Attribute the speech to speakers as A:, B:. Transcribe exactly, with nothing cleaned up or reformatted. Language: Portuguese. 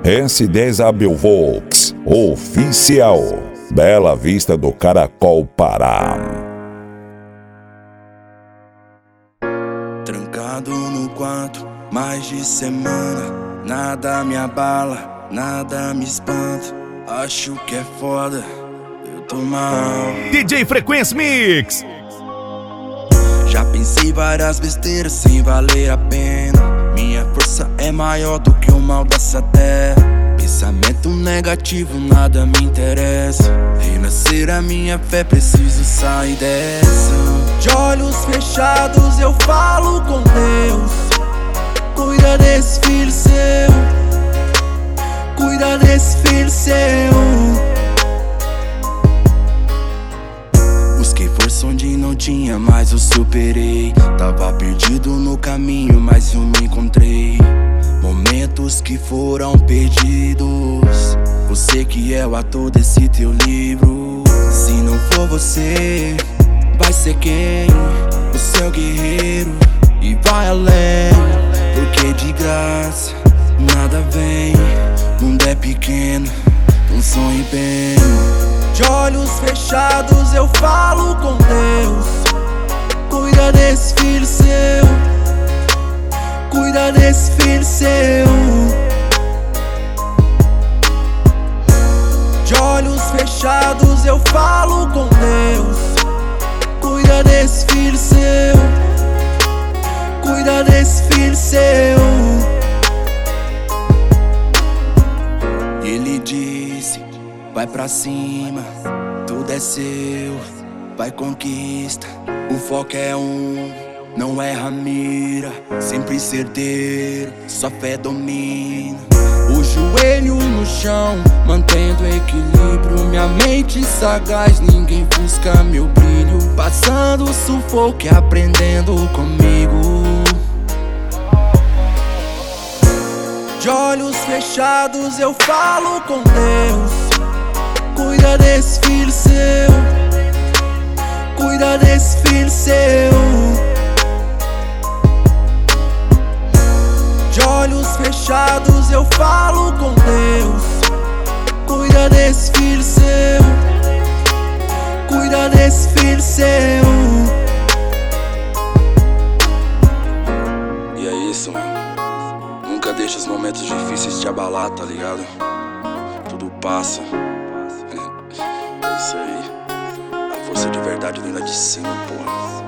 A: S dez Abelvox Oficial, Bela Vista do Caracol, Pará.
B: Trancado no quarto, mais de semana, nada me abala, nada me espanta. Acho que é foda, eu tô mal.
C: D J Frequência Mix.
B: Já pensei várias besteiras sem valer a pena. Minha força é maior do que o mal dessa terra. Pensamento negativo, nada me interessa. Renascer a minha fé, preciso sair dessa. De olhos fechados eu falo com Deus. Cuida desse filho seu, cuida desse filho seu. Busquei força onde não tinha, mas eu superei. Tava perdido no caminho, mas eu me encontrei. Momentos que foram perdidos. Você que é o ator desse teu livro. Se não for você, vai ser quem? O seu guerreiro. E vai além, porque de graça nada vem. O mundo é pequeno, então sonhe bem. De olhos fechados eu falo com Deus. Cuida desse filho seu, cuida desse filho seu. De olhos fechados eu falo com Deus. Cuida desse filho seu, cuida desse filho seu. Ele disse: vai pra cima, tudo é seu, vai conquista. O foco é um, não erra a mira, sempre certeiro, sua fé domina. O joelho no chão, mantendo equilíbrio. Minha mente sagaz, ninguém busca meu brilho. Passando sufoco e aprendendo comigo. De olhos fechados eu falo com Deus. Cuida desse filho seu, cuida desse filho seu. De olhos fechados eu falo com Deus. Cuida desse filho seu, cuida desse filho seu. E é isso, mano. Nunca deixa os momentos difíceis te abalar, tá ligado? Tudo passa. É isso aí. A força de verdade vem lá de cima, porra.